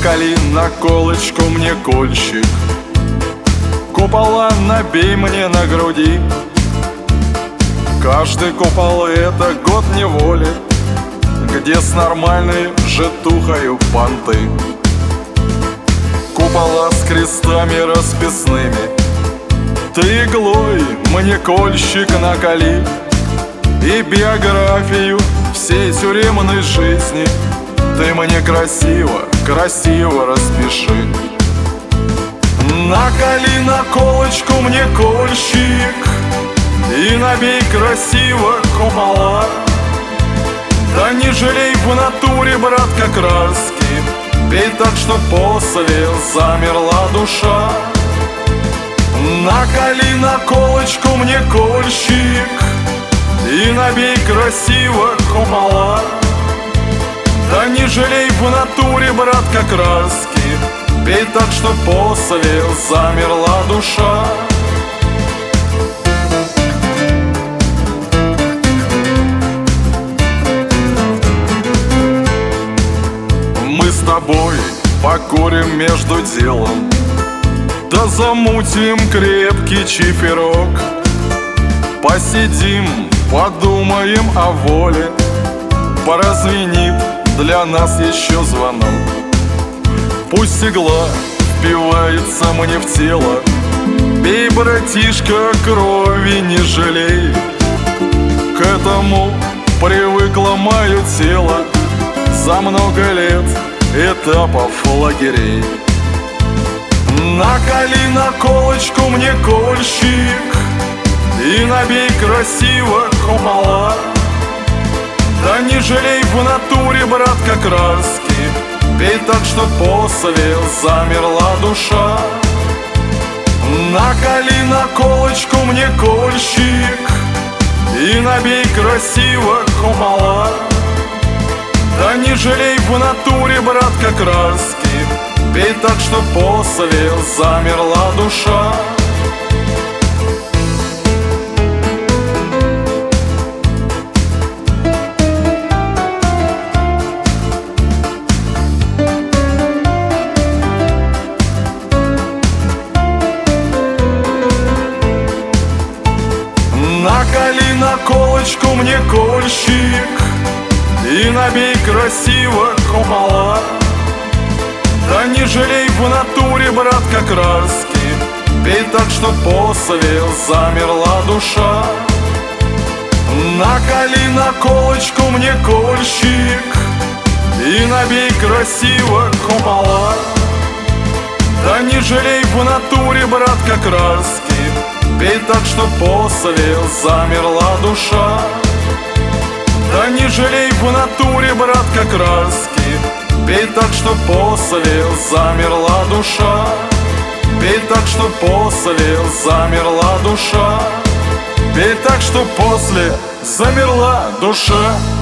Наколи на колочку мне кольщик, купола набей мне на груди. Каждый купол — это год неволи, где с нормальной житухою понты. Купола с крестами расписными ты иглой мне кольщик наколи, и биографию всей тюремной жизни ты мне красиво, красиво распиши. Наколи на колочку мне кольщик и набей красиво купола. Да не жалей в натуре, братка, краски, пей так, что после замерла душа. Наколи на колочку мне кольщик и набей красиво купола. Да не жалей в натуре, братка, краски, пей так, что после замерла душа. Мы с тобой покурим между делом, да замутим крепкий чиферок. Посидим, подумаем о воле, поразвенит для нас еще звонок. Пусть игла впивается мне в тело, пей, братишка, крови не жалей. К этому привыкло мое тело за много лет этапов лагерей. Наколи на колочку мне кольщик и набей красиво купола. Да не жалей в натуре, братка, краски, пей так, что после замерла душа. Наколи на колочку мне кольщик и набей красиво купола. Да не жалей в натуре, братка, краски, пей так, что после замерла душа. Наколи на колочку мне кольщик и набей красиво купола. Да не жалей в натуре, братка, краски, пей так, что после замерла душа. Наколи на колочку мне кольщик и набей красиво купола. Да не жалей в натуре, братка, краски, пей так, что после замерла душа. Да не жалей в натуре, братка, краски, пей так, что после замерла душа. Пей так, что после замерла душа. Пей так, что после замерла душа.